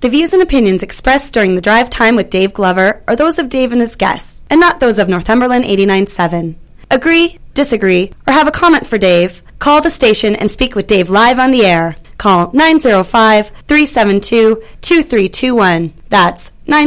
The views and opinions expressed during the Drive Time with Dave Glover are those of Dave and his guests, and not those of Northumberland 89.7. Agree, disagree, or have a comment for Dave? Call the station and speak with Dave live on the air. Call 905-372-2321. That's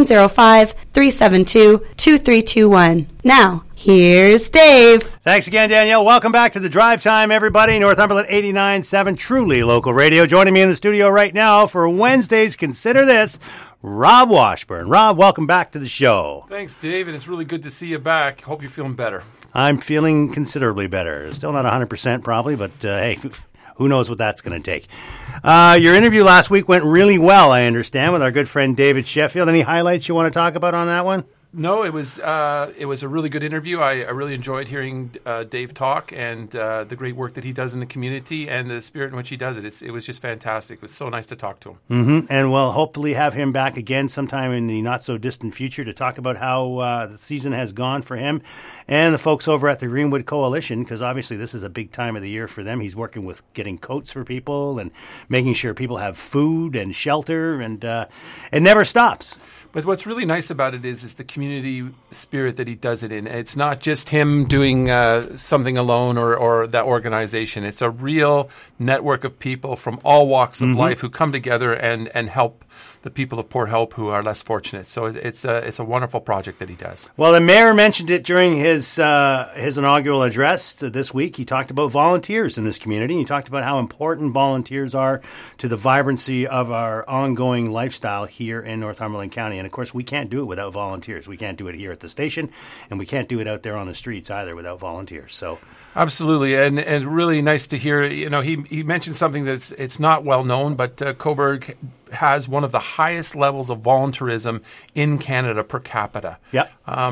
905-372-2321. Now, here's Dave. Thanks again, Danielle. Welcome back to the Drive Time, everybody. Northumberland 89.7, truly local radio. Joining me in the studio right now for Wednesday's Consider This, Rob Washburn. Rob, welcome back to the show. Thanks, Dave, and it's really good to see you back. Hope you're feeling better. I'm feeling considerably better. Still not 100% probably, but hey, who knows what that's going to take. Your interview last week went really well, I understand, with our good friend David Sheffield. Any highlights you want to talk about on that one? No, it was a really good interview. I really enjoyed hearing Dave talk and the great work that he does in the community and the spirit in which he does it. It was just fantastic. It was so nice to talk to him. Mm-hmm. And we'll hopefully have him back again sometime in the not-so-distant future to talk about how the season has gone for him and the folks over at the Greenwood Coalition, because obviously this is a big time of the year for them. He's working with getting coats for people and making sure people have food and shelter, and it never stops. But what's really nice about it is the community spirit that he does it in. It's not just him doing something alone or that organization. It's a real network of people from all walks of life who come together and help the people of Port Hope who are less fortunate. So it's a wonderful project that he does. Well, the mayor mentioned it during his inaugural address this week. He talked about volunteers in this community. He talked about how important volunteers are to the vibrancy of our ongoing lifestyle here in Northumberland County. And, of course, we can't do it without volunteers. We can't do it here at the station, and we can't do it out there on the streets either without volunteers. So absolutely, and really nice to hear. You know, he mentioned something that's it's not well known, but Cobourg has one of the highest levels of volunteerism in Canada per capita. Yep.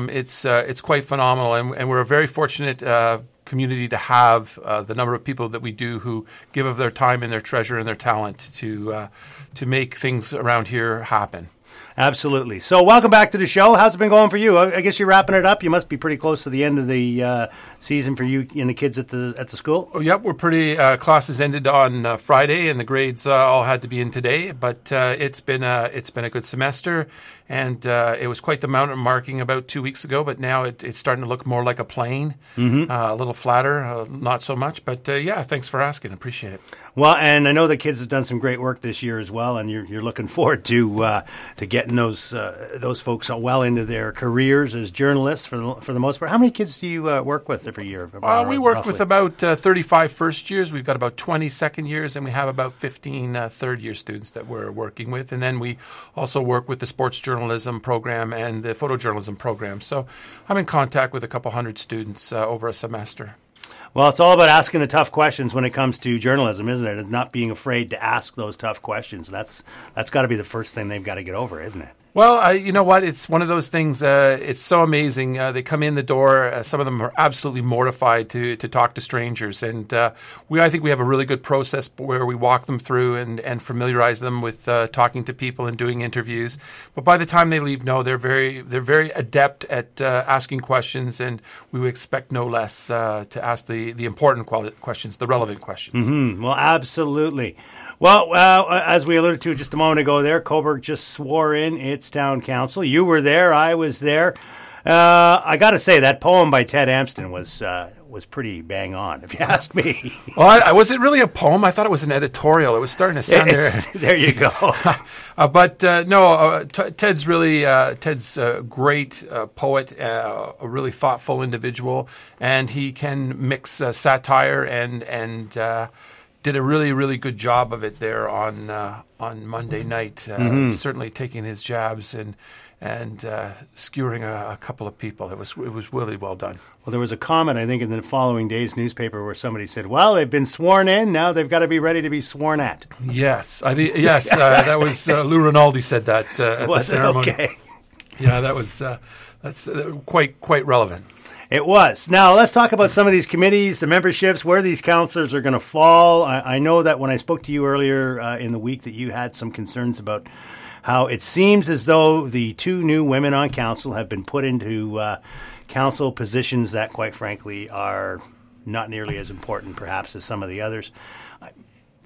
It's quite phenomenal, and we're a very fortunate community to have the number of people that we do who give of their time and their treasure and their talent to make things around here happen. Absolutely. So welcome back to the show. How's it been going for you? I guess you're wrapping it up. You must be pretty close to the end of the season for you and the kids at the school. Oh, yep, we're pretty. Classes ended on Friday, and the grades all had to be in today. But it's been a good semester, and it was quite the mountain marking about 2 weeks ago. But now it's starting to look more like a plane, a little flatter, not so much. But yeah, thanks for asking. Appreciate it. Well, and I know the kids have done some great work this year as well, and you're looking forward to getting those folks well into their careers as journalists for the most part. How many kids do you work with every year? We work with about 35 first years. We've got about 20 second years, and we have about 15 third year students that we're working with. And then we also work with the sports journalism program and the photojournalism program. So I'm in contact with a couple hundred students over a semester. Well, it's all about asking the tough questions when it comes to journalism, isn't it? And not being afraid to ask those tough questions. That's got to be the first thing they've got to get over, isn't it? Well, you know what? It's one of those things. It's so amazing. They come in the door. Some of them are absolutely mortified to talk to strangers, and I think we have a really good process where we walk them through and familiarize them with talking to people and doing interviews. But by the time they leave, they're very adept at asking questions, and we would expect no less to ask the important questions, the relevant questions. Mm-hmm. Well, absolutely. Well, as we alluded to just a moment ago there, Cobourg just swore in its town council. You were there. I was there. I got to say, that poem by Ted Amston was pretpretty bang on, if you ask me. Well, was it really a poem? I thought it was an editorial. It was starting to sound there. There you go. Ted's really Ted's a great poet, a really thoughtful individual, and he can mix satire and did a really, really good job of it there on Monday night. Certainly taking his jabs and skewering a couple of people. It was really well done. Well, there was a comment, I think, in the following day's newspaper where somebody said, well, they've been sworn in, now they've got to be ready to be sworn at. Yes. That was Lou Rinaldi said that at the ceremony. Okay. Yeah, that's quite relevant. It was. Now, let's talk about some of these committees, the memberships, where these councillors are going to fall. I know that when I spoke to you earlier in the week that you had some concerns about how it seems as though the two new women on council have been put into council positions that, quite frankly, are not nearly as important, perhaps, as some of the others.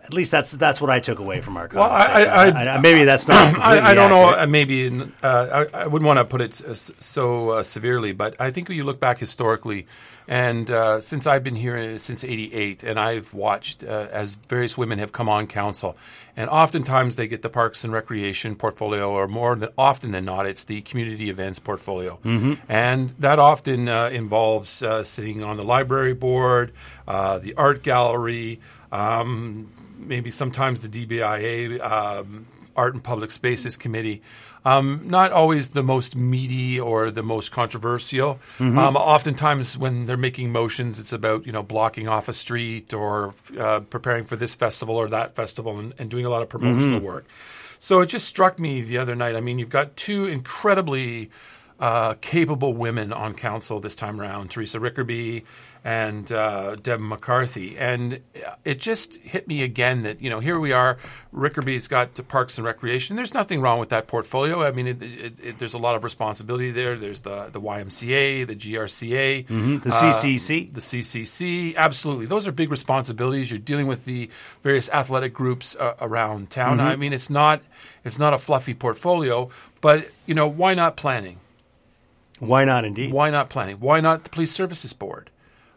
At least that's what I took away from our Well, conversation. Maybe that's not. I don't know. Maybe I wouldn't want to put it so severely, but I think when you look back historically, and since I've been here since '88, and I've watched as various women have come on council, and oftentimes they get the Parks and Recreation portfolio, or often than not, it's the community events portfolio, and that often involves sitting on the library board, the art gallery. Maybe sometimes the DBIA, Art and Public Spaces Committee. Not always the most meaty or the most controversial. Oftentimes when they're making motions, it's about, blocking off a street or preparing for this festival or that festival and doing a lot of promotional work. So it just struck me the other night. I mean, you've got two incredibly capable women on council this time around, Teresa Rickerby and Deb McCarthy. And it just hit me again that, here we are, Rickerby's got the Parks and Recreation. There's nothing wrong with that portfolio. I mean, there's a lot of responsibility there. There's the YMCA, the GRCA. The CCC. The CCC, absolutely. Those are big responsibilities. You're dealing with the various athletic groups around town. I mean, it's not a fluffy portfolio, but, why not planning? Why not, indeed? Why not planning? Why not the Police Services Board?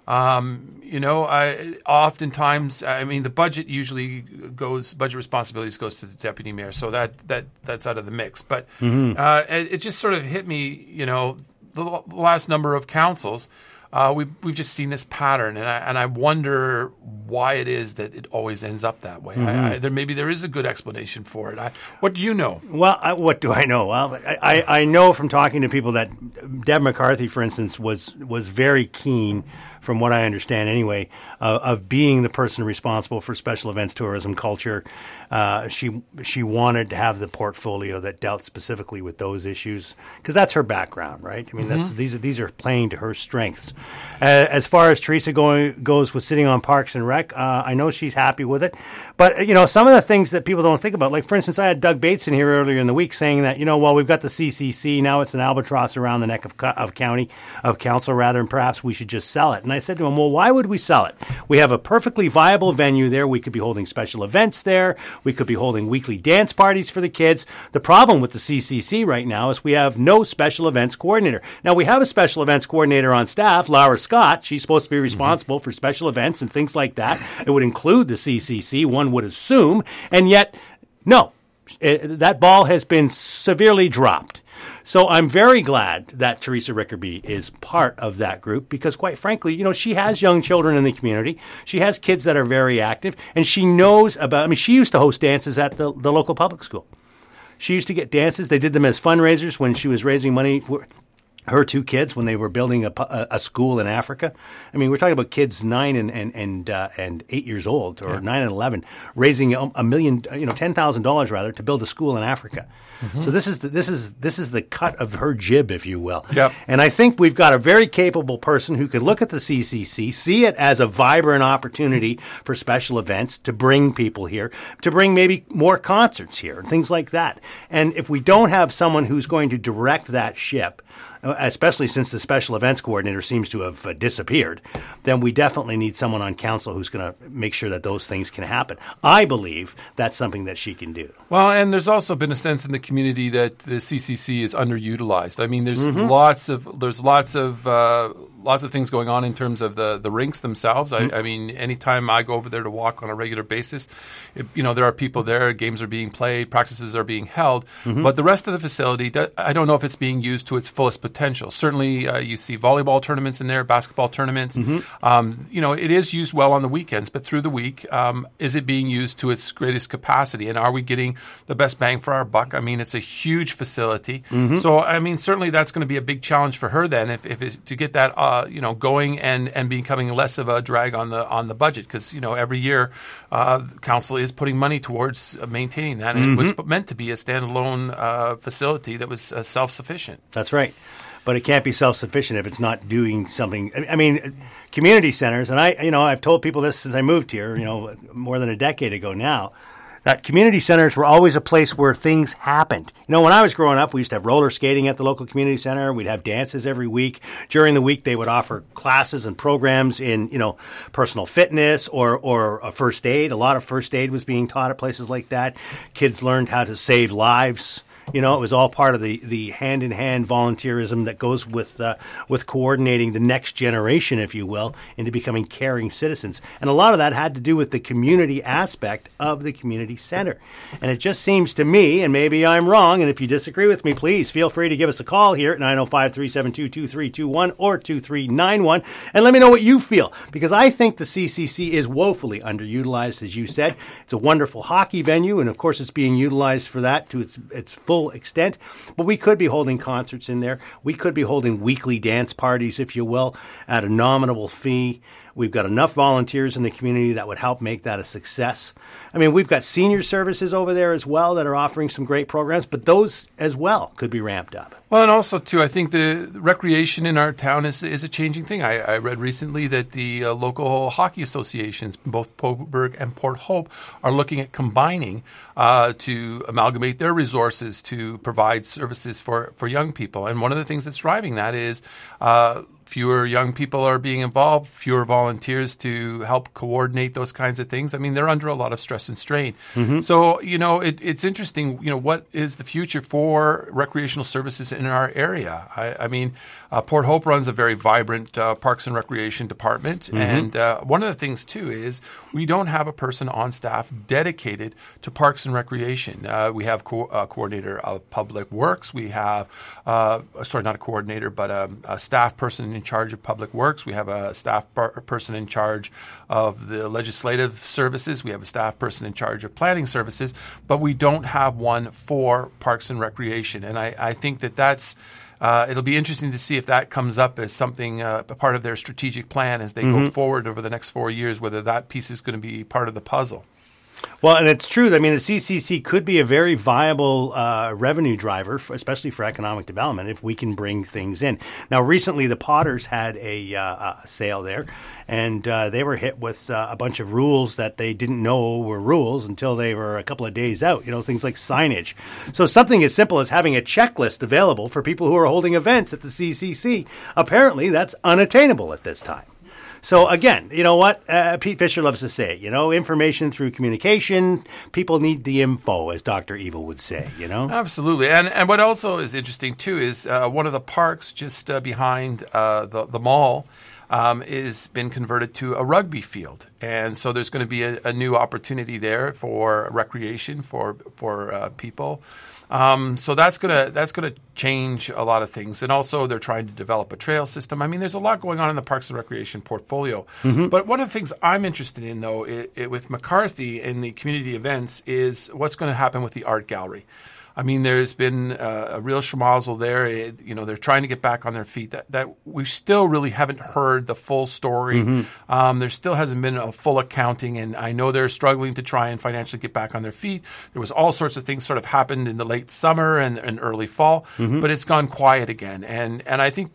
Oftentimes, the budget budget responsibilities goes to the deputy mayor, so that's out of the mix. But it just sort of hit me, the last number of councils, we've just seen this pattern, and I wonder why it is that it always ends up that way. Maybe there is a good explanation for it. What do you know? Well, what do I know? Well, I know from talking to people that Deb McCarthy, for instance, was very keen, from what I understand anyway, of being the person responsible for special events, tourism, culture. She wanted to have the portfolio that dealt specifically with those issues because that's her background, right? I mean, these are playing to her strengths. As far as Teresa goes with sitting on Parks and Rec, I know she's happy with it. But, some of the things that people don't think about, like, for instance, I had Doug Bates in here earlier in the week saying that, we've got the CCC, now it's an albatross around the neck of council, and perhaps we should just sell it. And I said to him, well, why would we sell it? We have a perfectly viable venue there. We could be holding special events there. We could be holding weekly dance parties for the kids. The problem with the CCC right now is we have no special events coordinator. Now, we have a special events coordinator on staff, Laura Scott. She's supposed to be responsible for special events and things like that. It would include the CCC, one would assume. And yet, no, that ball has been severely dropped. So I'm very glad that Teresa Rickerby is part of that group because, quite frankly, she has young children in the community. She has kids that are very active, and she knows about – she used to host dances at the local public school. She used to get dances. They did them as fundraisers when she was raising money for her two kids when they were building a school in Africa. I mean, we're talking about kids 9 and 8 years old, or 9 and 11, raising $10,000 rather to build a school in Africa. So this is the cut of her jib, if you will. Yep. And I think we've got a very capable person who could look at the CCC, see it as a vibrant opportunity for special events to bring people here, to bring maybe more concerts here and things like that. And if we don't have someone who's going to direct that ship, especially since the special events coordinator seems to have disappeared, then we definitely need someone on council who's going to make sure that those things can happen. I believe that's something that she can do. Well, and there's also been a sense in the community that the CCC is underutilized. I mean, there's lots of things going on in terms of the rinks themselves. I mean, anytime I go over there to walk on a regular basis, there are people there, games are being played, practices are being held, but the rest of the facility, I don't know if it's being used to its fullest potential. Certainly, you see volleyball tournaments in there, basketball tournaments. It is used well on the weekends, but through the week, is it being used to its greatest capacity? And are we getting the best bang for our buck? I mean, it's a huge facility. So, I mean, certainly that's going to be a big challenge for her then, if it's to get that going and becoming less of a drag on the budget, because every year council is putting money towards maintaining that, and it was meant to be a standalone facility that was self-sufficient. That's right. But it can't be self-sufficient if it's not doing something. I mean, community centers, and I've told people this since I moved here, more than a decade ago now, that community centers were always a place where things happened. You know, when I was growing up, we used to have roller skating at the local community center. We'd have dances every week. During the week, they would offer classes and programs in, personal fitness or a first aid. A lot of first aid was being taught at places like that. Kids learned how to save lives. It was all part of the hand-in-hand volunteerism that goes with coordinating the next generation, if you will, into becoming caring citizens. And a lot of that had to do with the community aspect of the community center. And it just seems to me, and maybe I'm wrong, and if you disagree with me, please feel free to give us a call here at 905-372-2321 or 2391, and let me know what you feel. Because I think the CCC is woefully underutilized, as you said. It's a wonderful hockey venue, and of course it's being utilized for that to its full extent, but we could be holding concerts in there. We could be holding weekly dance parties, if you will, at a nominal fee. We've got enough volunteers in the community that would help make that a success. I mean, we've got senior services over there as well that are offering some great programs, but those as well could be ramped up. Well, and also, too, I think the recreation in our town is a changing thing. I read recently that the local hockey associations, both Cobourg and Port Hope, are looking at combining to amalgamate their resources to provide services for young people. And one of the things that's driving that is fewer young people are being involved, fewer volunteers to help coordinate those kinds of things. I mean, they're under a lot of stress and strain. Mm-hmm. So, it's interesting, what is the future for recreational services in our area? I mean, Port Hope runs a very vibrant Parks and Recreation department. Mm-hmm. And one of the things, too, is we don't have a person on staff dedicated to Parks and Recreation. We have a coordinator of Public Works. We have, not a coordinator, but a staff person in charge of Public Works. We have a staff person in charge of the legislative services. We have a staff person in charge of planning services, but we don't have one for Parks and Recreation. And I think that's it'll be interesting to see if that comes up as something, a part of their strategic plan as they go forward over the next 4 years, whether that piece is going to be part of the puzzle. Well, and it's true. I mean, the CCC could be a very viable revenue driver, especially for economic development, if we can bring things in. Now, recently, the Potters had a sale there, and they were hit with a bunch of rules that they didn't know were rules until they were a couple of days out, things like signage. So something as simple as having a checklist available for people who are holding events at the CCC, apparently that's unattainable at this time. So again, you know what? Pete Fisher loves to say, information through communication. People need the info, as Dr. Evil would say, Absolutely. And what also is interesting, too, is one of the parks just behind the mall is been converted to a rugby field. And so there's going to be a new opportunity there for recreation for people. So that's gonna change a lot of things, and also they're trying to develop a trail system. I mean, there's a lot going on in the Parks and Recreation portfolio. Mm-hmm. But one of the things I'm interested in, though, with McCarthy and the community events, is what's going to happen with the art gallery. I mean, there's been a real schmozzle there. They're trying to get back on their feet. That we still really haven't heard the full story. Mm-hmm. There still hasn't been a full accounting, and I know they're struggling to try and financially get back on their feet. There was all sorts of things sort of happened in the late summer and early fall, but it's gone quiet again. And I think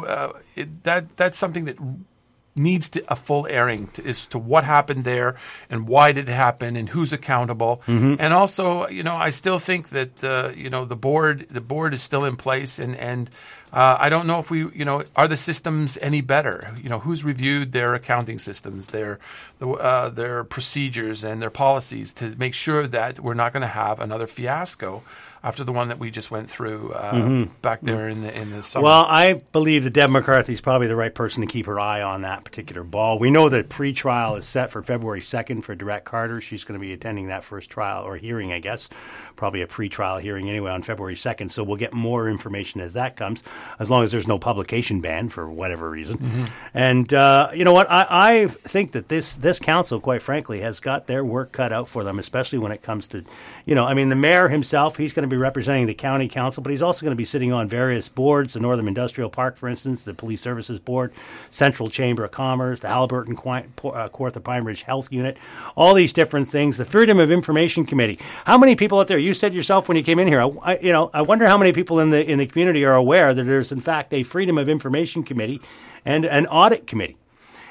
that's something that needs a full airing as to what happened there and why did it happen and who's accountable. Mm-hmm. And also, I still think that the board is still in place, and I don't know if are the systems any better? Who's reviewed their accounting systems, their procedures and their policies to make sure that we're not going to have another fiasco after the one that we just went through back there in the summer. Well, I believe that Deb McCarthy is probably the right person to keep her eye on that particular ball. We know that pre-trial is set for February 2nd for Direct Carter. She's going to be attending that first trial or hearing, I guess. Probably a pre-trial hearing anyway on February 2nd, so we'll get more information as that comes, as long as there's no publication ban for whatever reason. Mm-hmm. And you know what? I think that this council, quite frankly, has got their work cut out for them, especially when it comes to, the mayor himself, he's going to be representing the county council, but he's also going to be sitting on various boards, the Northern Industrial Park, for instance, the Police Services Board, Central Chamber of Commerce, the Halliburton Kawartha Pine Ridge Health Unit, all these different things, the Freedom of Information Committee. How many people out there, you said yourself when you came in here, I wonder how many people in the community are aware that there's in fact a Freedom of Information Committee and an Audit Committee.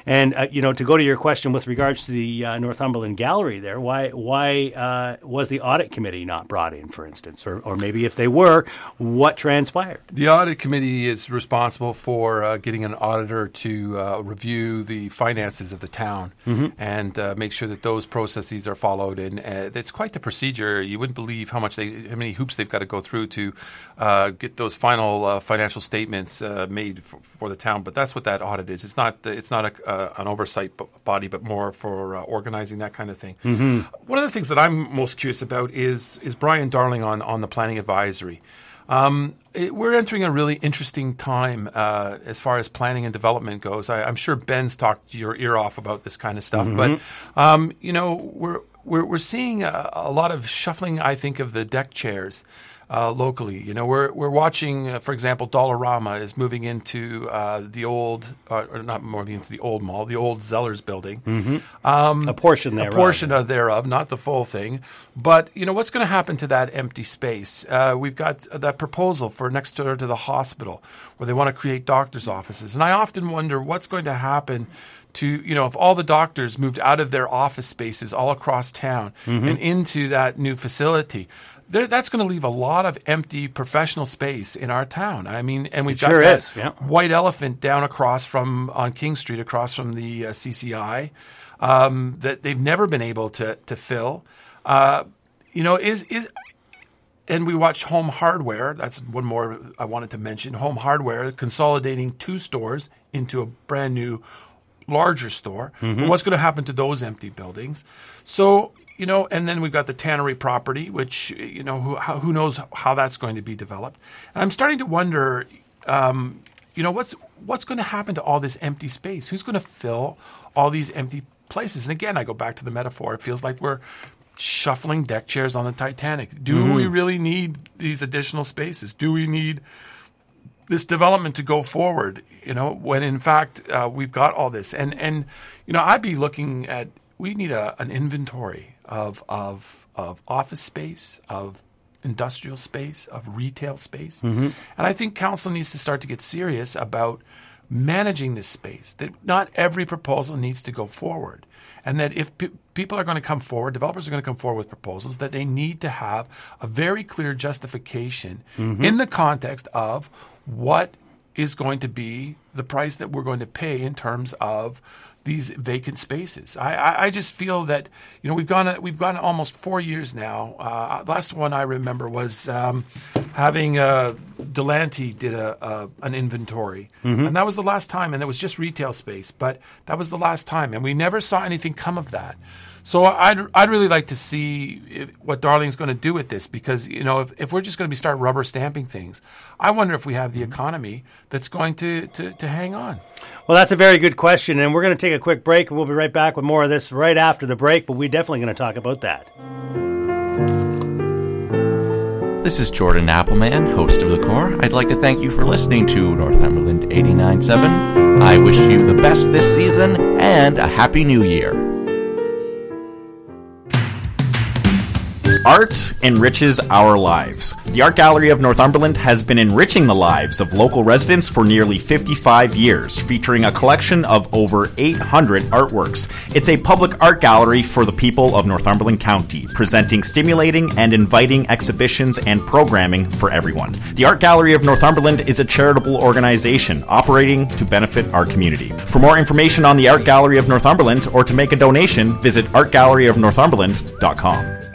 And to go to your question with regards to the Northumberland Gallery there, why was the audit committee not brought in, for instance, or maybe if they were, what transpired? The audit committee is responsible for getting an auditor to review the finances of the town and make sure that those processes are followed. And it's quite the procedure. You wouldn't believe how many hoops they've got to go through to get those final financial statements made for the town. But that's what that audit is. It's not an oversight body, but more for organizing that kind of thing. One of the things that I'm most curious about is Brian Darling on the planning advisory. We're entering a really interesting time as far as planning and development goes. I'm sure Ben's talked your ear off about this kind of stuff, but we're seeing a lot of shuffling, I think, of the deck chairs locally. We're watching, for example, Dollarama is moving into the old, or not moving into the old mall, the old Zellers building. A portion thereof. A portion thereof, not the full thing. But, what's going to happen to that empty space? We've got that proposal for next door to the hospital where they want to create doctors' offices. And I often wonder what's going to happen to, if all the doctors moved out of their office spaces all across town and into that new facility. That's going to leave a lot of empty professional space in our town. I mean, and we've got that white elephant down on King Street, across from the CCI, that they've never been able to fill. And we watched Home Hardware. That's one more I wanted to mention. Home Hardware consolidating 2 stores into a brand new, larger store. But what's going to happen to those empty buildings? So, and then we've got the tannery property, which, who knows how that's going to be developed. And I'm starting to wonder, what's going to happen to all this empty space? Who's going to fill all these empty places? And again, I go back to the metaphor. It feels like we're shuffling deck chairs on the Titanic. Do we really need these additional spaces? Do we need this development to go forward, when in fact we've got all this? And I'd be looking at, we need an inventory of office space, of industrial space, of retail space. And I think council needs to start to get serious about managing this space, that not every proposal needs to go forward. And that if people are going to come forward, developers are going to come forward with proposals, that they need to have a very clear justification in the context of what is going to be the price that we're going to pay in terms of these vacant spaces. I just feel that we've gone almost 4 years now. Last one I remember was having Delanty did an inventory, and that was the last time. And it was just retail space, but that was the last time, and we never saw anything come of that. So I'd really like to see what Darling's going to do with this, because if we're just going to start rubber stamping things, I wonder if we have the economy that's going to hang on. Well, that's a very good question, and we're going to take a quick break, and we'll be right back with more of this right after the break, but we're definitely going to talk about that. This is Jordan Appleman, host of The Core. I'd like to thank you for listening to Northumberland 89.7. I wish you the best this season and a Happy New Year. Art enriches our lives. The Art Gallery of Northumberland has been enriching the lives of local residents for nearly 55 years, featuring a collection of over 800 artworks. It's a public art gallery for the people of Northumberland County, presenting stimulating and inviting exhibitions and programming for everyone. The Art Gallery of Northumberland is a charitable organization operating to benefit our community. For more information on the Art Gallery of Northumberland or to make a donation, visit artgalleryofnorthumberland.com.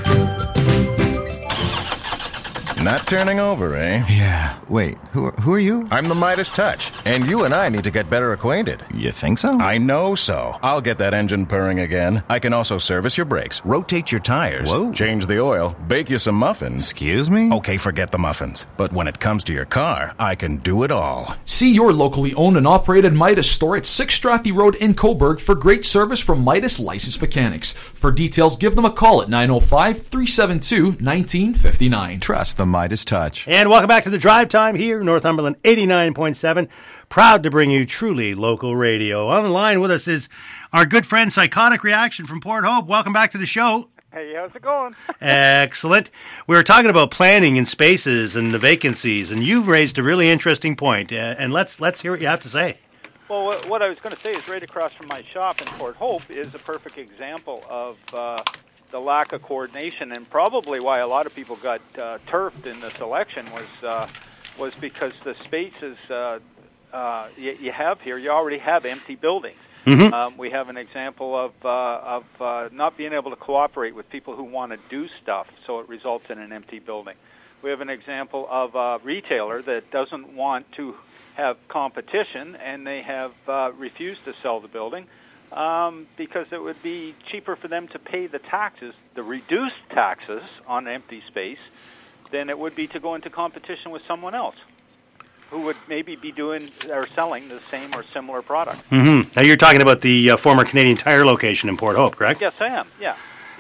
Not turning over, eh? Yeah. Wait, who are you? I'm the Midas Touch, and you and I need to get better acquainted. You think so? I know so. I'll get that engine purring again. I can also service your brakes, rotate your tires, change the oil, bake you some muffins. Excuse me? Okay, forget the muffins. But when it comes to your car, I can do it all. See your locally owned and operated Midas store at 6 Strathy Road in Coburg for great service from Midas Licensed Mechanics. For details, give them a call at 905-372-1959. Trust the Midas Touch. And welcome back to the Drive Time here, Northumberland 89.7. Proud to bring you truly local radio. On the line with us is our good friend Psychotic Reaction from Port Hope. Welcome back to the show. Hey, how's it going? Excellent. We were talking about planning and spaces and the vacancies, and you've raised a really interesting point. And let's hear what you have to say. Well, what I was going to say is right across from my shop in Port Hope is a perfect example of the lack of coordination, and probably why a lot of people got turfed in this election was because the spaces you have here, you already have empty buildings. Mm-hmm. We have an example of not being able to cooperate with people who want to do stuff, so it results in an empty building. We have an example of a retailer that doesn't want to have competition, and they have refused to sell the building because it would be cheaper for them to pay the taxes, the reduced taxes on empty space, than it would be to go into competition with someone else who would maybe be doing or selling the same or similar product. Mm-hmm. Now you're talking about the former Canadian Tire location in Port Hope, correct? Yes, I am. Yeah.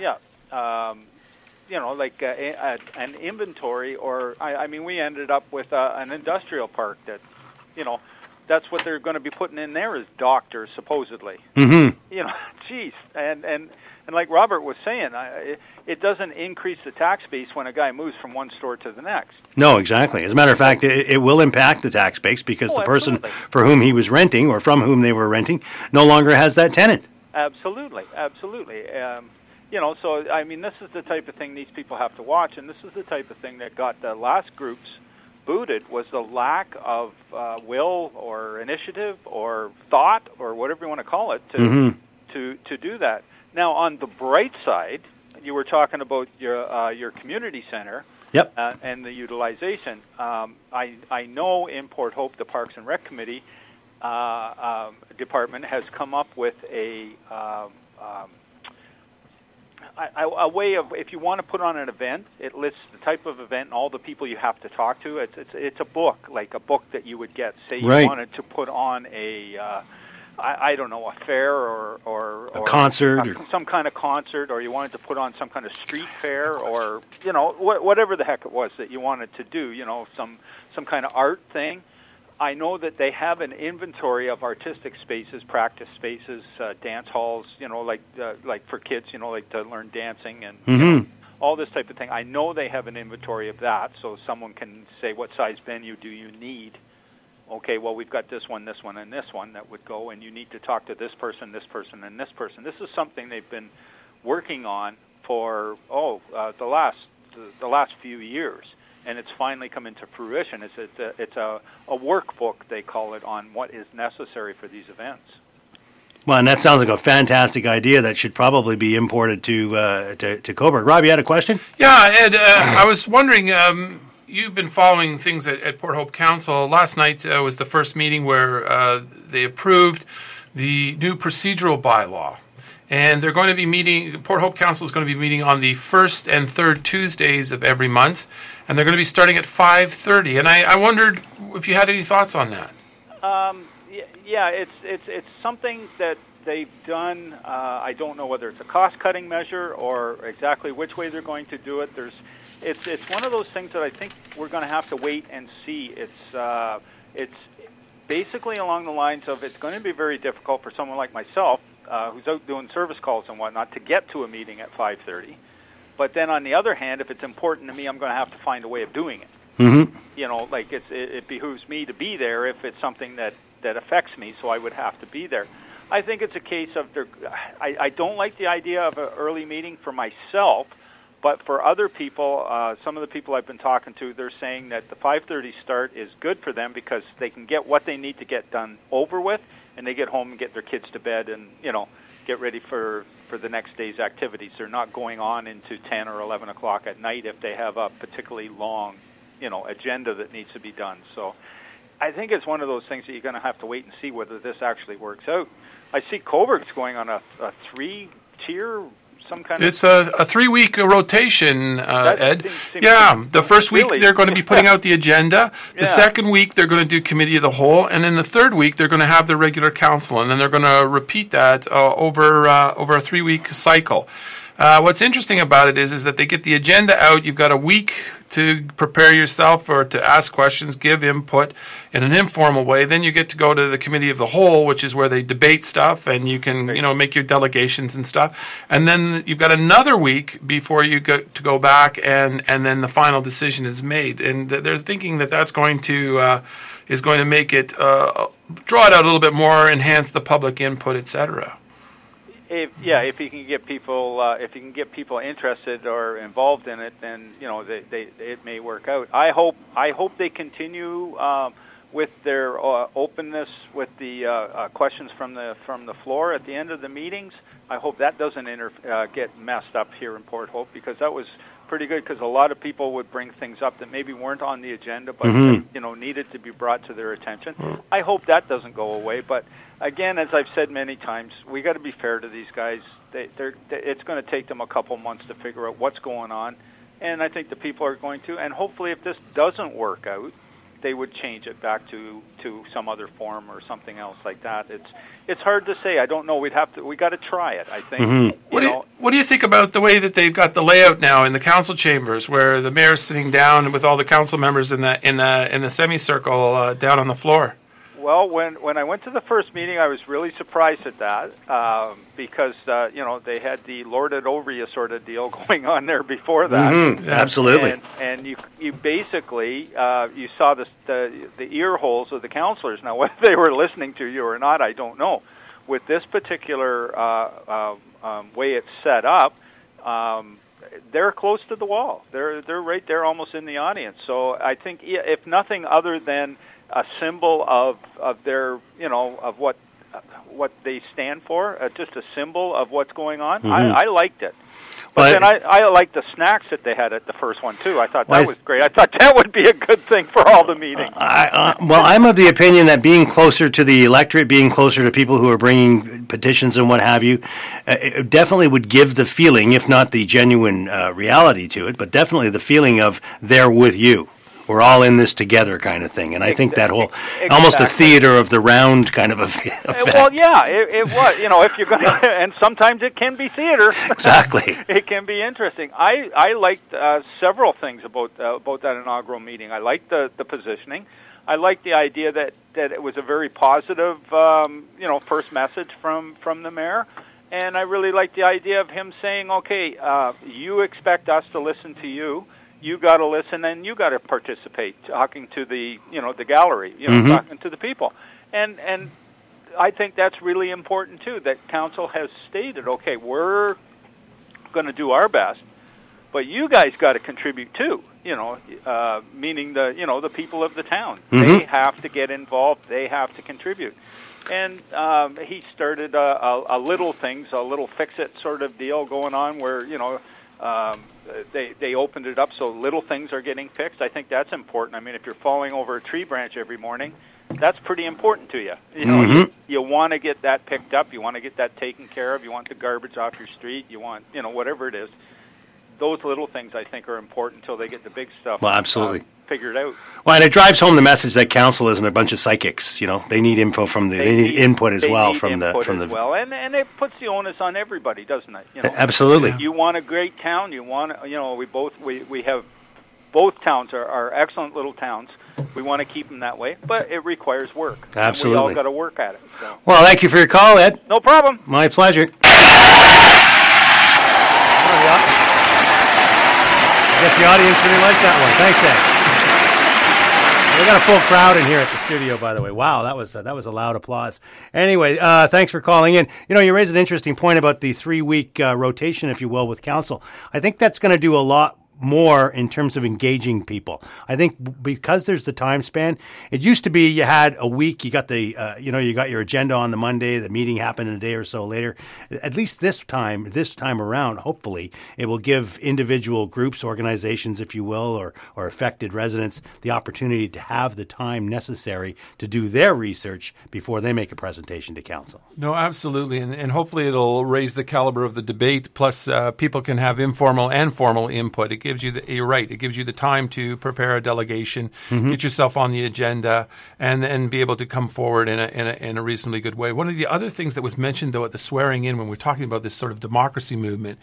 Like an inventory, or I mean, we ended up with an industrial park that, that's what they're going to be putting in there is doctors, supposedly. Mm-hmm. Geez, and like Robert was saying, it doesn't increase the tax base when a guy moves from one store to the next. No, exactly. As a matter of fact, it will impact the tax base because the person for whom he was renting or from whom they were renting no longer has that tenant. Absolutely. So, I mean, this is the type of thing these people have to watch, and this is the type of thing that got the last groups booted, was the lack of will or initiative or thought or whatever you want to call it to do that. Now, on the bright side, you were talking about your community center. Yep. And the utilization. I know in Port Hope, the Parks and Rec Committee department has come up with a way of, if you want to put on an event, it lists the type of event and all the people you have to talk to. It's a book, like a book that you would get. Say you wanted to put on a I don't know, a fair or a concert, or some kind of concert, or you wanted to put on some kind of street fair, or whatever the heck it was that you wanted to do, some kind of art thing. I know that they have an inventory of artistic spaces, practice spaces, dance halls, like for kids, like to learn dancing and all this type of thing. I know they have an inventory of that, so someone can say, what size venue do you need? Okay, well, we've got this one, and this one that would go, and you need to talk to this person, and this person. This is something they've been working on for the last few years, and it's finally come into fruition. It's a workbook, they call it, on what is necessary for these events. Well, and that sounds like a fantastic idea that should probably be imported to Cobourg. Rob, you had a question? Yeah, Ed, I was wondering. You've been following things at Port Hope Council. Last night was the first meeting where they approved the new procedural bylaw. And they're going to be meeting, Port Hope Council is going to be meeting on the first and third Tuesdays of every month. And they're going to be starting at 5:30. And I wondered if you had any thoughts on that. Yeah, it's something that they've done. I don't know whether it's a cost-cutting measure or exactly which way they're going to do it. It's one of those things that I think we're going to have to wait and see. It's basically along the lines of, it's going to be very difficult for someone like myself, who's out doing service calls and whatnot, to get to a meeting at 5:30. But then on the other hand, if it's important to me, I'm going to have to find a way of doing it. Mm-hmm. It behooves me to be there if it's something that affects me, so I would have to be there. I think it's a case of, I don't like the idea of an early meeting for myself, but for other people, some of the people I've been talking to, they're saying that the 5:30 start is good for them because they can get what they need to get done over with, and they get home and get their kids to bed and, get ready for the next day's activities. They're not going on into 10 or 11 o'clock at night if they have a particularly long, agenda that needs to be done. So I think it's one of those things that you're going to have to wait and see whether this actually works out. I see Cobourg's going on a 3-tier, some kind of... It's a 3-week rotation, Ed. The first week they're going to be putting out the agenda. The second week they're going to do committee of the whole, and then the third week they're going to have the regular council, and then they're going to repeat that over a 3-week cycle. What's interesting about it is that they get the agenda out. You've got a week to prepare yourself or to ask questions, give input in an informal way. Then you get to go to the committee of the whole, which is where they debate stuff, and you can make your delegations and stuff. And then you've got another week before you get to go back, and then the final decision is made. And they're thinking that that's going to make it draw it out a little bit more, enhance the public input, etc. If you can get people interested or involved in it, then it may work out. I hope they continue with their openness with the questions from the floor at the end of the meetings. I hope that doesn't get messed up here in Port Hope, because that was pretty good, because a lot of people would bring things up that maybe weren't on the agenda, but needed to be brought to their attention. I hope that doesn't go away. But again, as I've said many times, we got to be fair to these guys. It's going to take them a couple months to figure out what's going on, and I think the people are going to. And hopefully, if this doesn't work out, they would change it back to some other form or something else like that. It's hard to say. I don't know. We got to try it, I think. What do you think about the way that they've got the layout now in the council chambers, where the mayor's sitting down with all the council members in the semicircle down on the floor? Well, when I went to the first meeting, I was really surprised at that because they had the lord it over you sort of deal going on there before that. Absolutely. And you basically you saw the ear holes of the councillors. Now, whether they were listening to you or not, I don't know. With this particular way it's set up, they're close to the wall. They're right there, almost in the audience. So I think, if nothing other than a symbol of their, of what they stand for, just a symbol of what's going on. I liked it. But then I liked the snacks that they had at the first one, too. I thought that was great. I thought that would be a good thing for all the meetings. I'm of the opinion that being closer to the electorate, being closer to people who are bringing petitions and what have you, it definitely would give the feeling, if not the genuine reality to it, but definitely the feeling of they're with you. We're all in this together kind of thing. And I think that whole, almost a theater of the round kind of effect. Well, yeah, it was. If you're going to, and sometimes it can be theater. Exactly. It can be interesting. I liked several things about that inaugural meeting. I liked the positioning. I liked the idea that it was a very positive, first message from the mayor. And I really liked the idea of him saying, okay, you expect us to listen to you. You got to listen, and you got to participate, talking to the gallery, talking to the people, and I think that's really important too. That council has stated, okay, we're going to do our best, but you guys got to contribute too. Meaning the people of the town, they have to get involved, they have to contribute, and he started a little fix-it sort of deal going on where They opened it up so little things are getting fixed. I think that's important. I mean, if you're falling over a tree branch every morning, that's pretty important to you. You want to get that picked up. You want to get that taken care of. You want the garbage off your street. You want, whatever it is. Those little things, I think, are important until they get the big stuff figured out. Well, and it drives home the message that council isn't a bunch of psychics. They need info they need input as well from the. And it puts the onus on everybody, doesn't it? Absolutely. You want a great town. You want, we have both towns are excellent little towns. We want to keep them that way, but it requires work. Absolutely. We all got to work at it. So. Well, thank you for your call, Ed. No problem. My pleasure. I guess the audience really liked that one. Thanks, Ed. We got a full crowd in here at the studio, by the way. Wow, that was a loud applause. Anyway, thanks for calling in. You raised an interesting point about the 3-week rotation, if you will, with council. I think that's going to do a lot more in terms of engaging people. I think because there's the time span, it used to be you had a week, you got the, you got your agenda on the Monday, the meeting happened a day or so later. At least this time around, hopefully, it will give individual groups, organizations, if you will, or affected residents the opportunity to have the time necessary to do their research before they make a presentation to council. No, absolutely. And hopefully it'll raise the caliber of the debate, plus people can have informal and formal input. It gives you you're right. It gives you the time to prepare a delegation, get yourself on the agenda, and then be able to come forward in a reasonably good way. One of the other things that was mentioned, though, at the swearing in when we're talking about this sort of democracy movement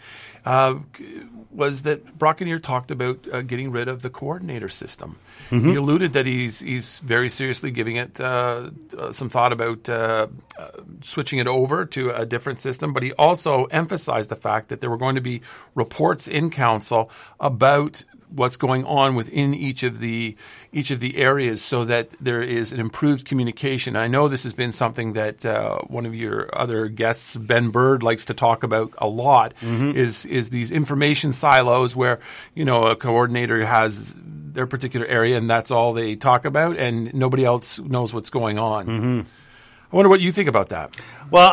was that Brockeneer talked about getting rid of the coordinator system. He alluded that he's very seriously giving it some thought about switching it over to a different system, but he also emphasized the fact that there were going to be reports in council about what's going on within each of the areas, so that there is an improved communication. I know this has been something that one of your other guests, Ben Bird, likes to talk about a lot. Is these information silos where a coordinator has their particular area and that's all they talk about, and nobody else knows what's going on. I wonder what you think about that. Well,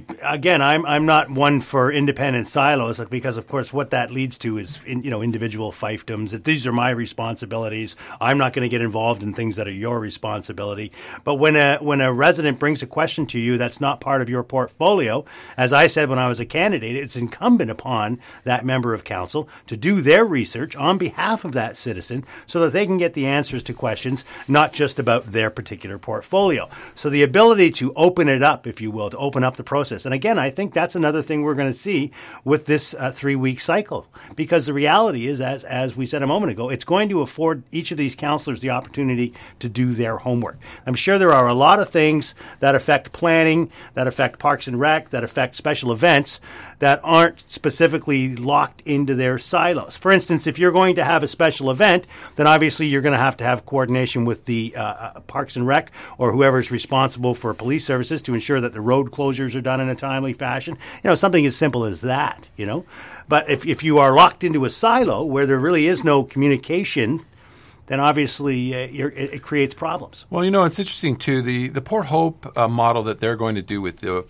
I'm not one for independent silos, because of course what that leads to is individual fiefdoms. That these are my responsibilities. I'm not going to get involved in things that are your responsibility. But when a resident brings a question to you that's not part of your portfolio, as I said when I was a candidate, it's incumbent upon that member of council to do their research on behalf of that citizen so that they can get the answers to questions, not just about their particular portfolio. So the ability to open it up, if you will, to open up the process. And again, I think that's another thing we're going to see with this 3-week cycle, because the reality is, as we said a moment ago, it's going to afford each of these councillors the opportunity to do their homework. I'm sure there are a lot of things that affect planning, that affect Parks and Rec, that affect special events that aren't specifically locked into their silos. For instance, if you're going to have a special event, then obviously you're going to have coordination with the Parks and Rec or whoever's responsible for police services to ensure that the road closures are done in a timely fashion. Something as simple as that, But if you are locked into a silo where there really is no communication, then obviously it creates problems. Well, it's interesting, too. The Port Hope model that they're going to do with the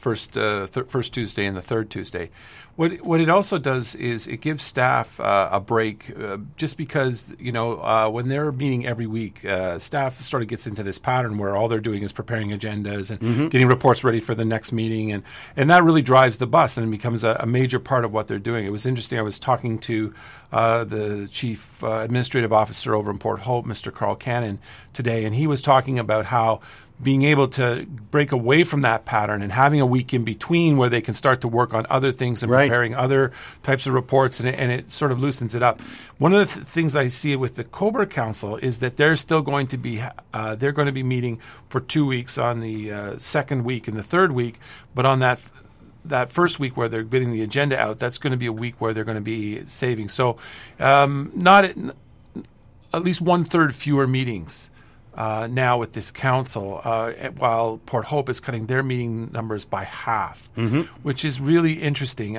first Tuesday and the third Tuesday, what it also does is it gives staff a break, just because, when they're meeting every week, staff sort of gets into this pattern where all they're doing is preparing agendas and getting reports ready for the next meeting. And that really drives the bus and becomes a major part of what they're doing. It was interesting. I was talking to the chief administrative officer over in Port Hope, Mr. Carl Cannon, today, and he was talking about how being able to break away from that pattern and having a week in between where they can start to work on other things and preparing other types of reports, and it sort of loosens it up. One of the things I see with the Cobourg Council is that they're still going to be they're going to be meeting for 2 weeks on the second week and the third week, but on that first week where they're getting the agenda out, that's going to be a week where they're going to be saving. So not at least 1/3 fewer meetings now with this council, while Port Hope is cutting their meeting numbers by half, which is really interesting.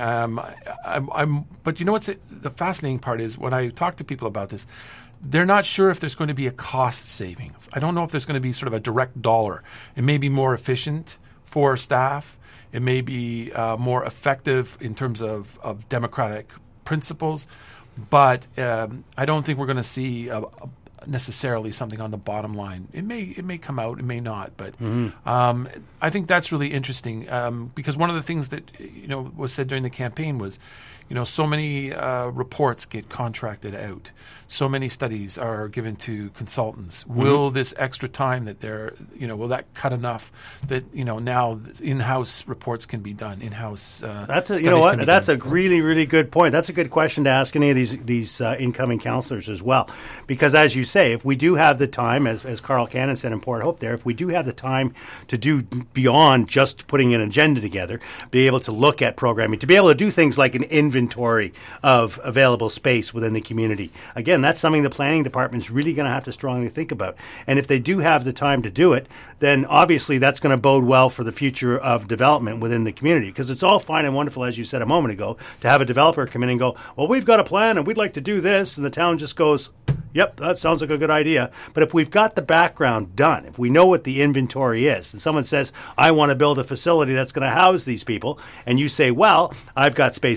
But what's the fascinating part is when I talk to people about this, they're not sure if there's going to be a cost savings. I don't know if there's going to be sort of a direct dollar. It may be more efficient for staff. It may be more effective in terms of democratic principles, but I don't think we're going to see necessarily something on the bottom line. It may come out, it may not, but I think that's really interesting, because one of the things that was said during the campaign was, so many reports get contracted out, so many studies are given to consultants. Will this extra time that will that cut enough that now in-house reports can be done, in-house that's a really, really good point. That's a good question to ask any of these incoming councillors as well, because as you say, if we do have the time, as Carl Cannon said in Port Hope there, if we do have the time to do beyond just putting an agenda together, be able to look at programming, to be able to do things like an inventory of available space within the community. Again, that's something the planning department is really going to have to strongly think about. And if they do have the time to do it, then obviously that's going to bode well for the future of development within the community, because it's all fine and wonderful, as you said a moment ago, to have a developer come in and go, well, we've got a plan and we'd like to do this, and the town just goes, yep, that sounds like a good idea. But if we've got the background done, if we know what the inventory is, and someone says, I want to build a facility that's going to house these people, and you say, well, I've got space over here,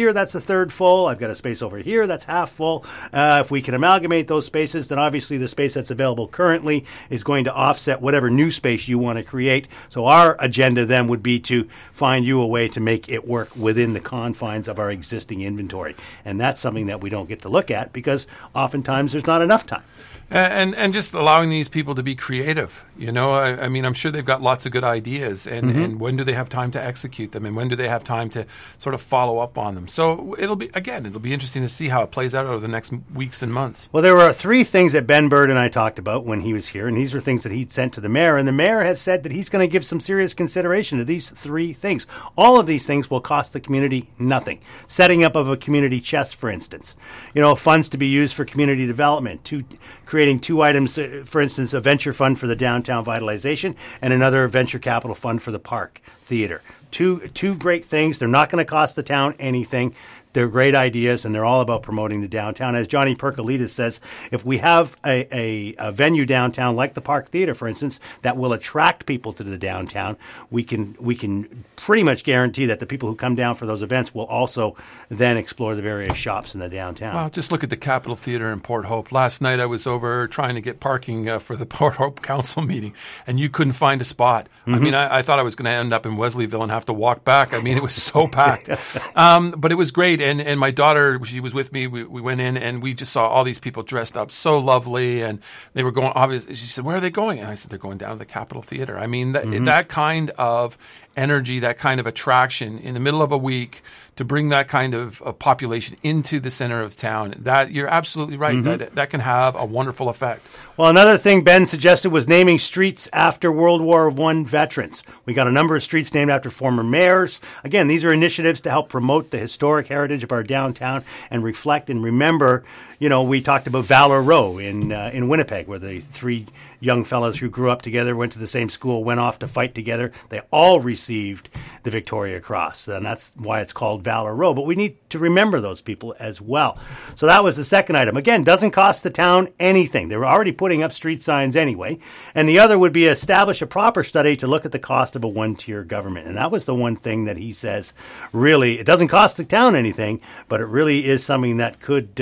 here that's a third full. I've got a space over here that's half full. If we can amalgamate those spaces, then obviously the space that's available currently is going to offset whatever new space you want to create. So our agenda then would be to find you a way to make it work within the confines of our existing inventory. And that's something that we don't get to look at because oftentimes there's not enough time. And just allowing these people to be creative, you know. I mean, I'm sure they've got lots of good ideas, and when do they have time to execute them, and when do they have time to sort of follow up on them? So it'll be interesting to see how it plays out over the next weeks and months. Well, there were 3 things that Ben Bird and I talked about when he was here, and these were things that he'd sent to the mayor, and the mayor has said that he's going to give some serious consideration to these 3 things. All of these things will cost the community nothing. Setting up of a community chest, for instance, you know, funds to be used for community development, to creating 2 items, for instance, a venture fund for the downtown vitalization and another venture capital fund for the Park Theater. Two great things. They're not going to cost the town anything. They're great ideas, and they're all about promoting the downtown. As Johnny Percolidis says, if we have a venue downtown like the Park Theater, for instance, that will attract people to the downtown, we can pretty much guarantee that the people who come down for those events will also then explore the various shops in the downtown. Well, just look at the Capitol Theater in Port Hope. Last night I was over trying to get parking for the Port Hope Council meeting, and you couldn't find a spot. I mean, I thought I was going to end up in Wesleyville and have to walk back. I mean, it was so packed. But it was great. And my daughter, she was with me. We went in and we just saw all these people dressed up so lovely, and they were going. Obviously, she said, "Where are they going?" And I said, "They're going down to the Capitol Theater." I mean, that kind of energy, that kind of attraction in the middle of a week to bring that kind of population into the center of town. That you're absolutely right. That can have a wonderful effect. Well, another thing Ben suggested was naming streets after World War I veterans. We got a number of streets named after former mayors. Again, these are initiatives to help promote the historic heritage of our downtown and reflect and remember. You know, we talked about Valor Row in Winnipeg, where the 3 young fellows who grew up together, went to the same school, went off to fight together. They all received the Victoria Cross, and that's why it's called Valor Row. But we need to remember those people as well. So that was the second item. Again, doesn't cost the town anything. They were already putting up street signs anyway. And the other would be establish a proper study to look at the cost of a one-tier government. And that was the one thing that he says, really, it doesn't cost the town anything, but it really is something that could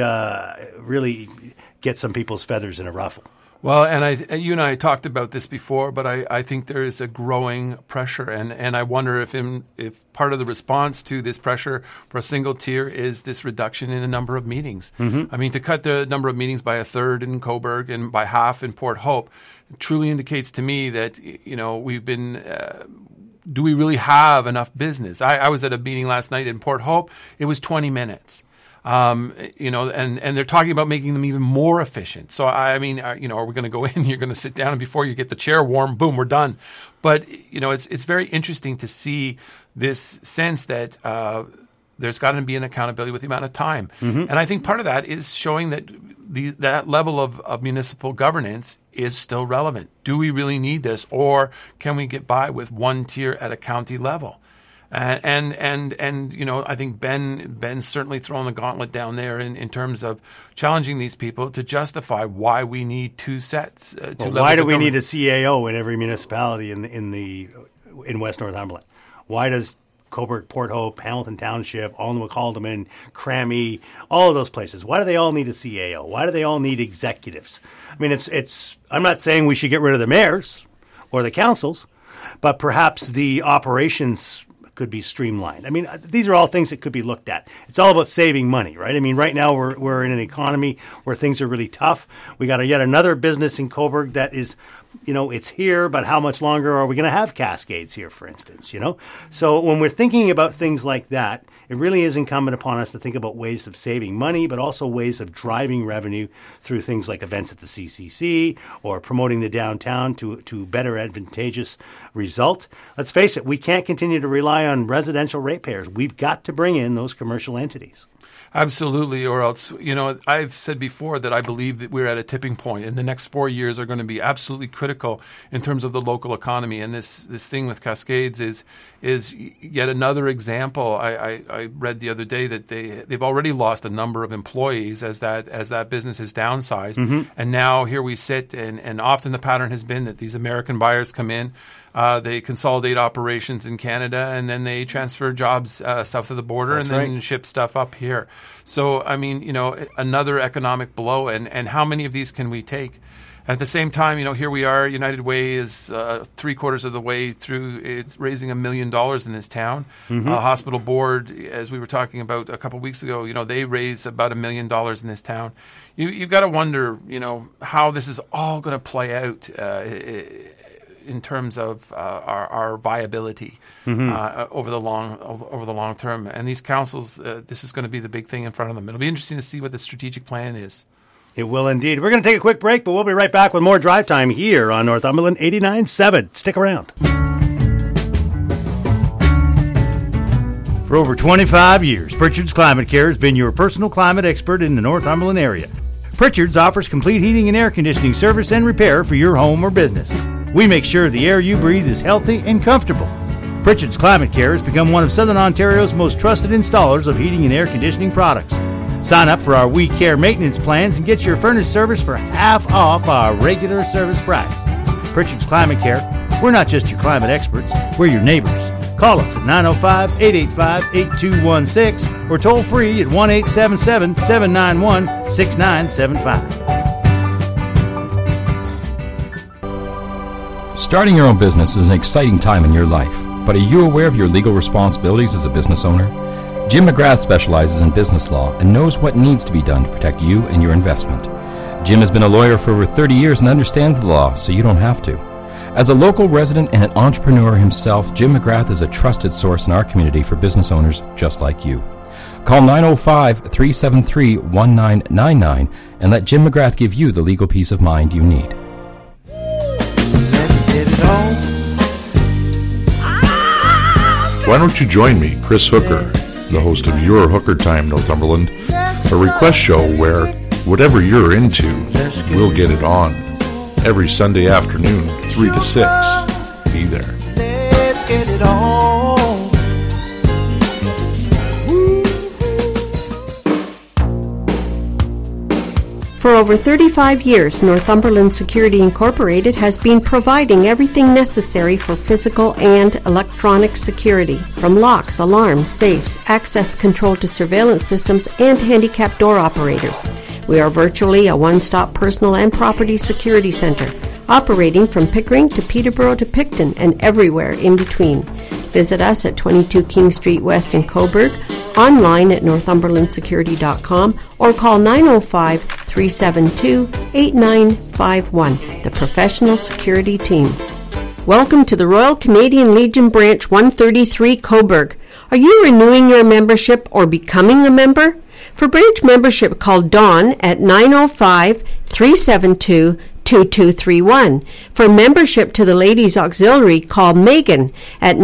really get some people's feathers in a ruffle. Well, and you and I talked about this before, but I think there is a growing pressure, and I wonder if part of the response to this pressure for a single tier is this reduction in the number of meetings. I mean, to cut the number of meetings by 1/3 in Cobourg and by half in Port Hope truly indicates to me that, you know, we've been do we really have enough business? I was at a meeting last night in Port Hope. It was 20 minutes. You know, and they're talking about making them even more efficient. So, I mean, you know, are we going to go in, you're going to sit down, and before you get the chair warm, boom, we're done. But, you know, it's very interesting to see this sense that there's got to be an accountability with the amount of time. And I think part of that is showing that that level of municipal governance is still relevant. Do we really need this, or can we get by with one tier at a county level? And you know, I think Ben's certainly thrown the gauntlet down there in terms of challenging these people to justify why we need 2 sets. Why do we need a CAO in every municipality in West Northumberland? Why does Cobourg, Port Hope, Hamilton Township, Alnwick-Haldeman, Crammy, all of those places, why do they all need a CAO? Why do they all need executives? I mean, it's. I'm not saying we should get rid of the mayors or the councils, but perhaps the operations could be streamlined. I mean, these are all things that could be looked at. It's all about saving money, right? I mean, right now we're in an economy where things are really tough. We got yet another business in Cobourg that is, you know, it's here, but how much longer are we going to have Cascades here, for instance, you know? So when we're thinking about things like that, it really is incumbent upon us to think about ways of saving money, but also ways of driving revenue through things like events at the CCC or promoting the downtown to better advantageous result. Let's face it, we can't continue to rely on residential ratepayers. We've got to bring in those commercial entities. Absolutely, or else, you know, I've said before that I believe that we're at a tipping point, and the next 4 years are going to be absolutely critical critical in terms of the local economy. And this thing with Cascades is yet another example. I read the other day that they've already lost a number of employees as that business is downsized. Mm-hmm. And now here we sit, and often the pattern has been that these American buyers come in, they consolidate operations in Canada, and then they transfer jobs south of the border. That's and then ship stuff up here. So, I mean, another economic blow, and how many of these can we take? At the same time, here we are. United Way is 3/4 of the way through. It's raising $1 million in this town. Mm-hmm. Hospital Board, as we were talking about a couple of weeks ago, they raise about $1 million in this town. You've got to wonder, how this is all going to play out in terms of our viability over the long term. And these councils, this is going to be the big thing in front of them. It'll be interesting to see what the strategic plan is. It will indeed. We're going to take a quick break, but we'll be right back with more Drive Time here on Northumberland 89.7. Stick around. For over 25 years, Pritchard's Climate Care has been your personal climate expert in the Northumberland area. Pritchard's offers complete heating and air conditioning service and repair for your home or business. We make sure the air you breathe is healthy and comfortable. Pritchard's Climate Care has become one of Southern Ontario's most trusted installers of heating and air conditioning products. Sign up for our We Care maintenance plans and get your furnace service for half off our regular service price. Pritchard's Climate Care, we're not just your climate experts, we're your neighbors. Call us at 905-885-8216 or toll free at 1-877-791-6975. Starting your own business is an exciting time in your life, but are you aware of your legal responsibilities as a business owner? Jim McGrath specializes in business law and knows what needs to be done to protect you and your investment. Jim has been a lawyer for over 30 years and understands the law, so you don't have to. As a local resident and an entrepreneur himself, Jim McGrath is a trusted source in our community for business owners just like you. Call 905-373-1999 and let Jim McGrath give you the legal peace of mind you need. Let's get it on. Why don't you join me, Chris Hooker, the host of Your Hooker Time, Northumberland, a request show where whatever you're into, we'll get it on. Every Sunday afternoon, 3 to 6. Be there. Let's get it on. For over 35 years, Northumberland Security Incorporated has been providing everything necessary for physical and electronic security, from locks, alarms, safes, access control to surveillance systems, and handicap door operators. We are virtually a one-stop personal and property security center, operating from Pickering to Peterborough to Picton and everywhere in between. Visit us at 22 King Street West in Coburg, online at northumberlandsecurity.com, or call 905-372-8951, the professional security team. Welcome to the Royal Canadian Legion Branch 133 Coburg. Are you renewing your membership or becoming a member? For branch membership, call Dawn at 905-372-2231. For membership to the Ladies Auxiliary, call Megan at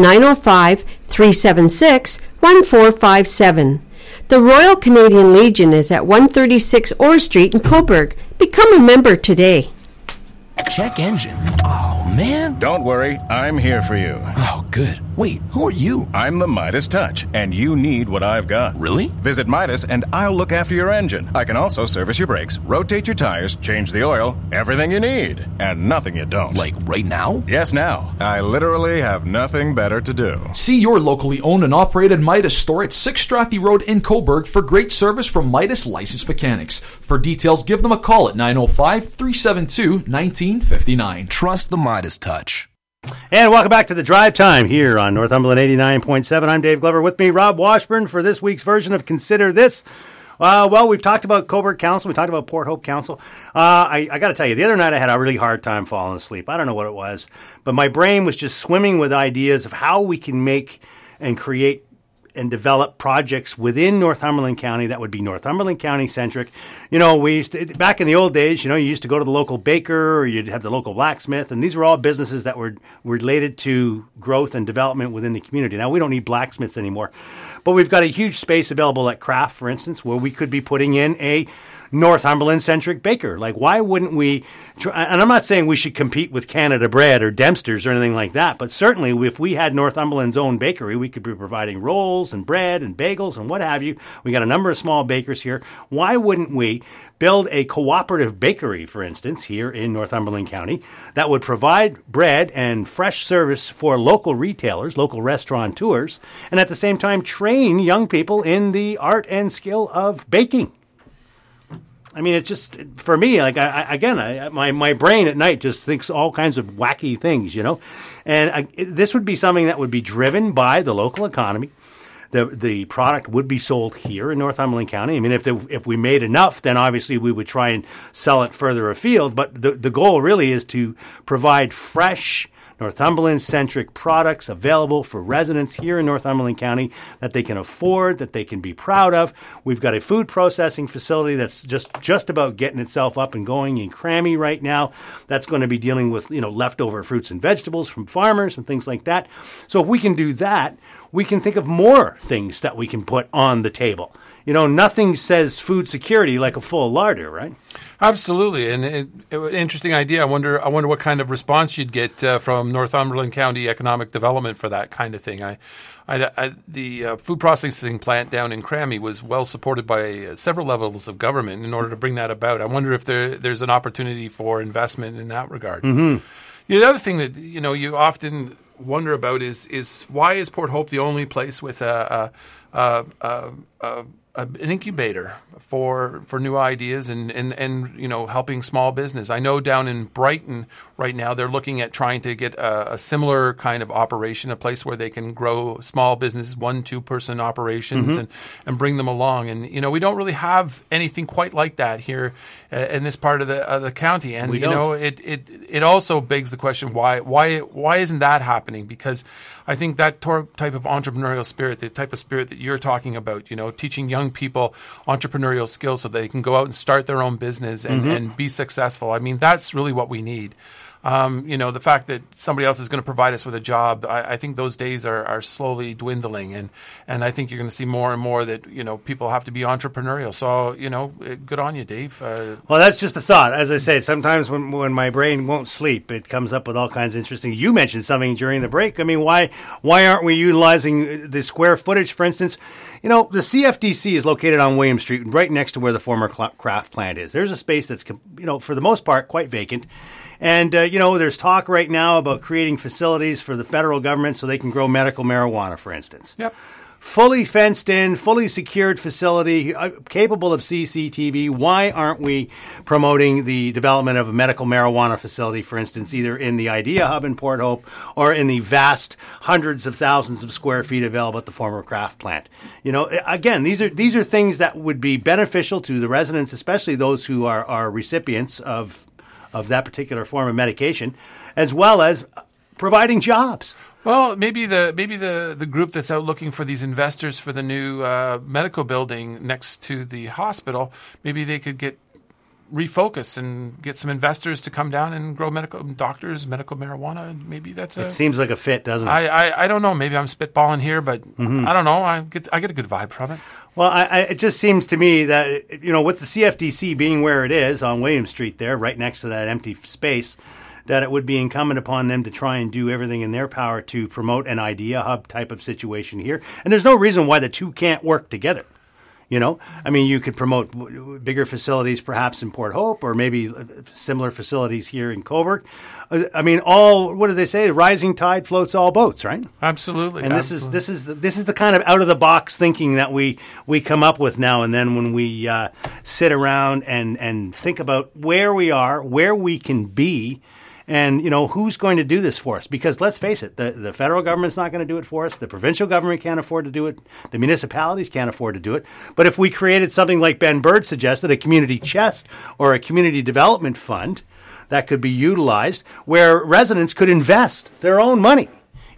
905-376-1457. The Royal Canadian Legion is at 136 Orr Street in Coburg. Become a member today. Check engine. Oh, man. Don't worry, I'm here for you. Oh, good. Wait, who are you? I'm the Midas Touch, and you need what I've got. Really? Visit Midas, and I'll look after your engine. I can also service your brakes, rotate your tires, change the oil, everything you need, and nothing you don't. Like right now? Yes, now. I literally have nothing better to do. See your locally owned and operated Midas store at 6 Strathy Road in Coburg for great service from Midas Licensed Mechanics. For details, give them a call at 905-372-1959. Trust the Midas Touch. And welcome back to the Drive Time here on Northumberland 89.7. I'm Dave Glover. With me, Rob Washburn, for this week's version of Consider This. Well, we've talked about Coburg Council. We talked about Port Hope Council. I got to tell you, the other night I had a really hard time falling asleep. I don't know what it was, but my brain was just swimming with ideas of how we can make and create and develop projects within Northumberland County that would be Northumberland County centric. You know, we used to, back in the old days, you know, you used to go to the local baker or you'd have the local blacksmith, and these were all businesses that were related to growth and development within the community. Now, we don't need blacksmiths anymore, but we've got a huge space available at Craft, for instance, where we could be putting in a Northumberland-centric baker. Like, why wouldn't we try, and I'm not saying we should compete with Canada Bread or Dempster's or anything like that, but certainly if we had Northumberland's own bakery, we could be providing rolls and bread and bagels and what have you. We got a number of small bakers here. Why wouldn't we build a cooperative bakery, for instance, here in Northumberland County that would provide bread and fresh service for local retailers, local restaurateurs, and at the same time train young people in the art and skill of baking? I mean, it's just, for me, like, my brain at night just thinks all kinds of wacky things, you know? And this would be something that would be driven by the local economy. The product would be sold here in Northumberland County. I mean, if we made enough, then obviously we would try and sell it further afield. But the goal really is to provide fresh Northumberland-centric products available for residents here in Northumberland County that they can afford, that they can be proud of. We've got a food processing facility that's just about getting itself up and going in Crammy right now. That's going to be dealing with, leftover fruits and vegetables from farmers and things like that. So if we can do that, we can think of more things that we can put on the table. Nothing says food security like a full larder, right? Absolutely, and interesting idea. I wonder what kind of response you'd get from Northumberland County Economic Development for that kind of thing. The food processing plant down in Crammy was well supported by several levels of government in order to bring that about. I wonder if there's an opportunity for investment in that regard. Mm-hmm. The other thing that you often wonder about is why is Port Hope the only place with an incubator for new ideas and helping small business. I know down in Brighton right now they're looking at trying to get a similar kind of operation, a place where they can grow small businesses, 1-2 person operations, and bring them along. And we don't really have anything quite like that here in this part of the county. And it also begs the question why isn't that happening? Because I think that type of entrepreneurial spirit, the type of spirit that you're talking about, teaching young people entrepreneurial skills so they can go out and start their own business and be successful. I mean, that's really what we need. The fact that somebody else is going to provide us with a job, I think those days are slowly dwindling. And I think you're going to see more and more that, people have to be entrepreneurial. So, good on you, Dave. Well, that's just a thought. As I say, sometimes when my brain won't sleep, it comes up with all kinds of interesting. You mentioned something during the break. I mean, why aren't we utilizing the square footage, for instance? The CFDC is located on William Street, right next to where the former Kraft plant is. There's a space that's, for the most part, quite vacant. And, there's talk right now about creating facilities for the federal government so they can grow medical marijuana, for instance. Yep. Fully fenced in, fully secured facility, capable of CCTV. Why aren't we promoting the development of a medical marijuana facility, for instance, either in the Idea Hub in Port Hope or in the vast hundreds of thousands of square feet available at the former Kraft plant? Again, these are things that would be beneficial to the residents, especially those who are recipients of that particular form of medication, as well as providing jobs. Well, maybe the group that's out looking for these investors for the new medical building next to the hospital, maybe they could get refocus and get some investors to come down and grow medical marijuana. Maybe that's it seems like a fit, doesn't it? I don't know. Maybe I'm spitballing here, but I don't know. I get a good vibe from it. Well, it just seems to me that, with the CFDC being where it is on William Street there, right next to that empty space, that it would be incumbent upon them to try and do everything in their power to promote an Idea Hub type of situation here. And there's no reason why the two can't work together. I mean, you could promote bigger facilities perhaps in Port Hope or maybe similar facilities here in Cobourg. I mean, what do they say? The rising tide floats all boats, right? Absolutely. And this is the kind of out of the box thinking that we come up with now and then when we sit around and think about where we are, where we can be. And, who's going to do this for us? Because let's face it, the federal government's not going to do it for us. The provincial government can't afford to do it. The municipalities can't afford to do it. But if we created something like Ben Bird suggested, a community chest or a community development fund that could be utilized where residents could invest their own money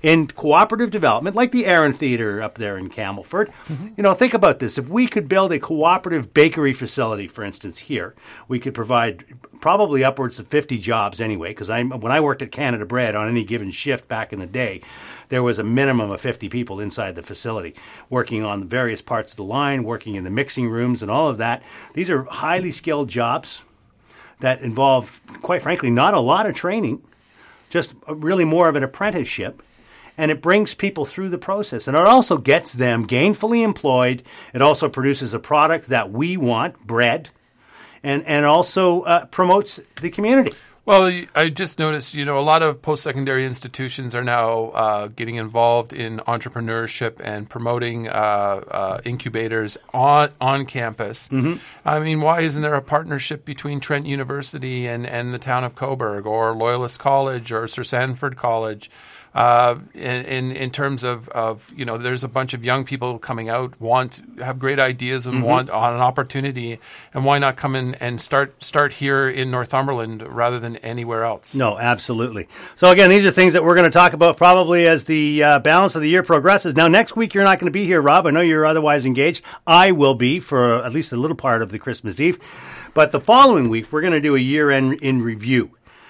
in cooperative development, like the Aaron Theatre up there in Camelford. Think about this. If we could build a cooperative bakery facility, for instance, here, we could provide probably upwards of 50 jobs anyway, because when I worked at Canada Bread on any given shift back in the day, there was a minimum of 50 people inside the facility working on the various parts of the line, working in the mixing rooms and all of that. These are highly skilled jobs that involve, quite frankly, not a lot of training, just really more of an apprenticeship. And it brings people through the process. And it also gets them gainfully employed. It also produces a product that we want, bread, and also promotes the community. Well, I just noticed, a lot of post-secondary institutions are now getting involved in entrepreneurship and promoting incubators on campus. I mean, why isn't there a partnership between Trent University and the town of Cobourg, or Loyalist College, or Sir Sanford College? In terms of there's a bunch of young people coming out, have great ideas and want on an opportunity, and why not come in and start here in Northumberland rather than anywhere else? No, absolutely. So again, these are things that we're going to talk about probably as the balance of the year progresses. Now, next week you're not going to be here, Rob. I know you're otherwise engaged. I will be for at least a little part of the Christmas Eve. But the following week, we're going to do a year-end in review.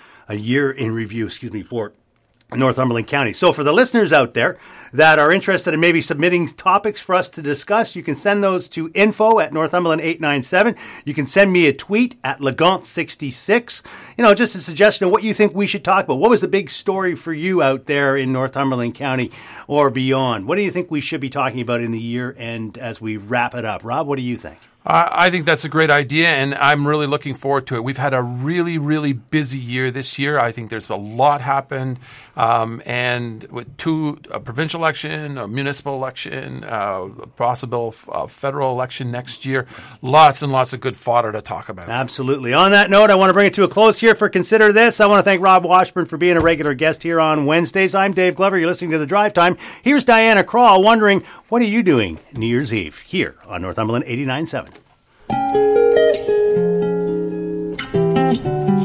For Northumberland County. So for the listeners out there that are interested in maybe submitting topics for us to discuss, you can send those to info@northumberland897. You can send me a tweet at Legant66. Just a suggestion of what you think we should talk about. What was the big story for you out there in Northumberland County or beyond? What do you think we should be talking about in the year and as we wrap it up? Rob, what do you think? I think that's a great idea, and I'm really looking forward to it. We've had a really, really busy year this year. I think there's a lot happened, and with a provincial election, a municipal election, a possible federal election next year, lots and lots of good fodder to talk about. Absolutely. On that note, I want to bring it to a close here for Consider This. I want to thank Rob Washburn for being a regular guest here on Wednesdays. I'm Dave Glover. You're listening to The Drive Time. Here's Diana Krall wondering, what are you doing New Year's Eve here on Northumberland 89.7?